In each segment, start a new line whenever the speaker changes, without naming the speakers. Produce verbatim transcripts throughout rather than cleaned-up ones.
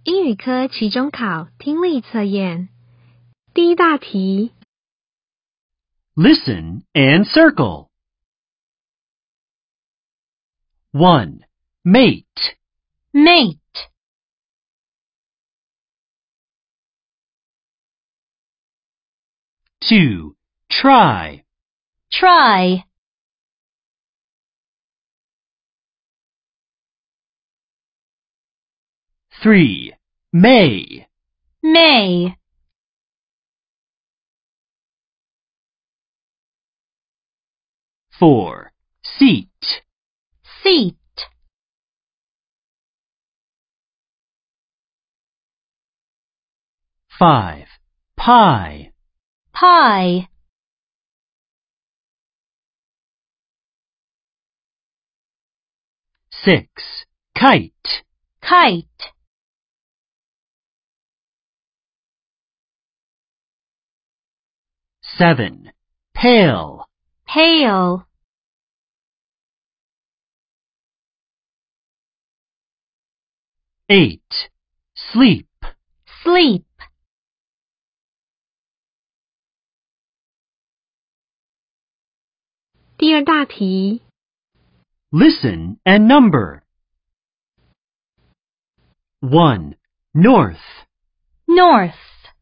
英语科期中考听力测验。第一大题
Listen and circle. one. Mate.
Mate.
two. Try.
Try.
three. May.
May.
four. Seat.
Seat.
five. Pie.
Pie.
six. Kite.
Kite.
seven. Pail.
Pail.
eight. Sleep.
Sleep.
第二大题
Listen and number. one. North.
North.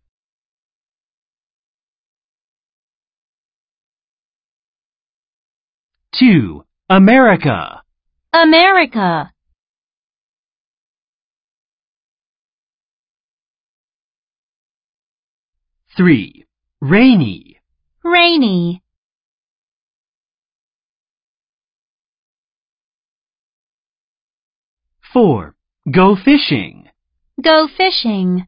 two. America.
America.
three. Rainy.
Rainy.
four. Go fishing.
Go fishing.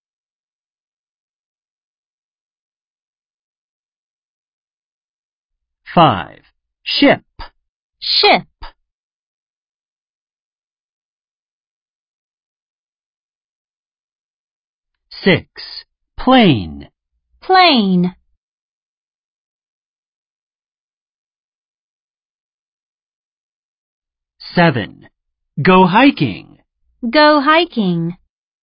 five. Ship.
Ship.
six. Plane.
Plane.
seven. Go hiking.
Go hiking.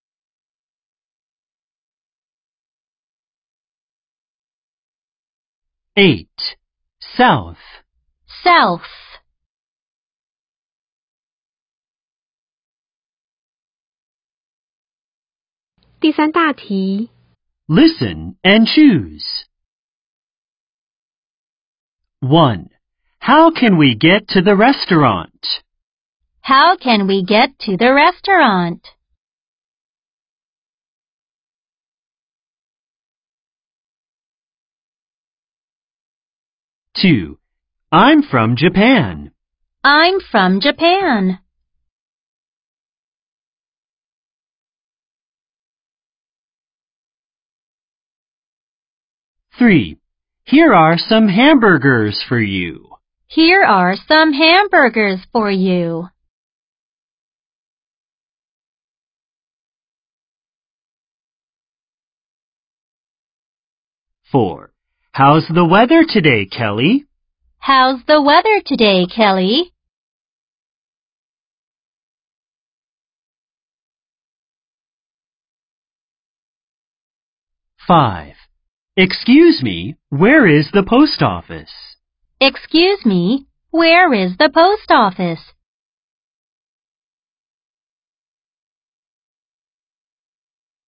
eight. South.
South.
第三大题
Listen and choose. one. How can we get to the restaurant?
How can we get to the restaurant?
two. I'm from Japan.
I'm from Japan.
three. Here are some hamburgers for you.
Here are some hamburgers for you.
four. How's the weather today, Kelly?
How's the weather today, Kelly?
five. Excuse me, where is the post office?
Excuse me, where is the post office?